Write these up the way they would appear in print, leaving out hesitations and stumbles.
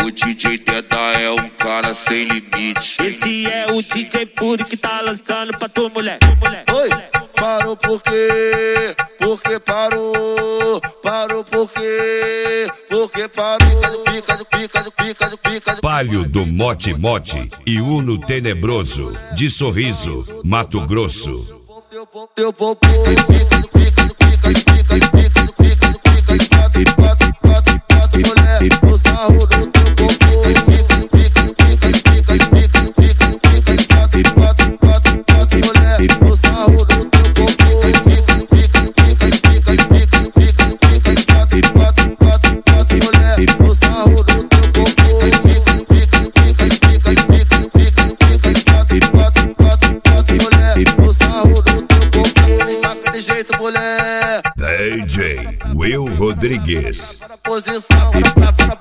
O DJ Teta é um cara sem limite. Esse é o DJ Fury que tá lançando pra tu, moleque. Oi, parou por quê? Por que parou? Parou por quê? Por que parou? Pica. Palio do Mote Mote e Uno Tenebroso, de Sorriso, Mato Grosso. Eu vou mulher, o sarro do teu popô. Mulher, o sarro do teu popô. Mulher, o sarro do teu popô. Mulher, o sarro do teu popô. Daquele jeito, mulher. DJ Will Rodrigues. Posição, posição,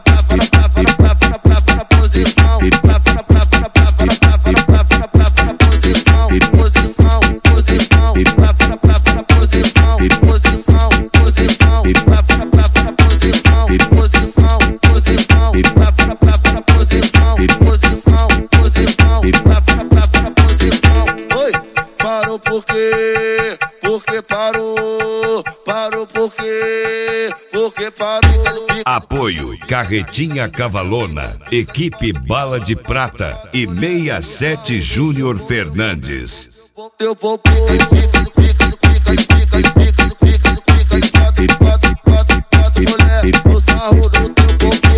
oi, parou por quê? Por que parou? Parou por quê? Por que parou? Apoio Carretinha Cavalona, Equipe Bala de Prata e 67 Júnior Fernandes. Eu vou mulher, o sarro do teu popô.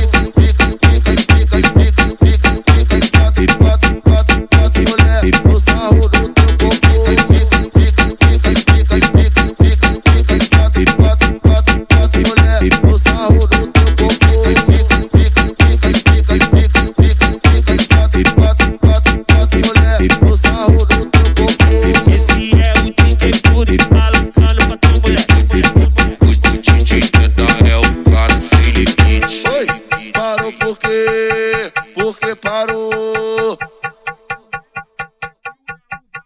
Mulher, o sarro do teu popô. Mulher, o sarro do teu popô. Mulher, o sarro do teu popô. Esse é o DJ Fury que tá lançando pra tu, moleque. O DJ Teta é um cara sem limite. Oi, parou por quê? Por que parou?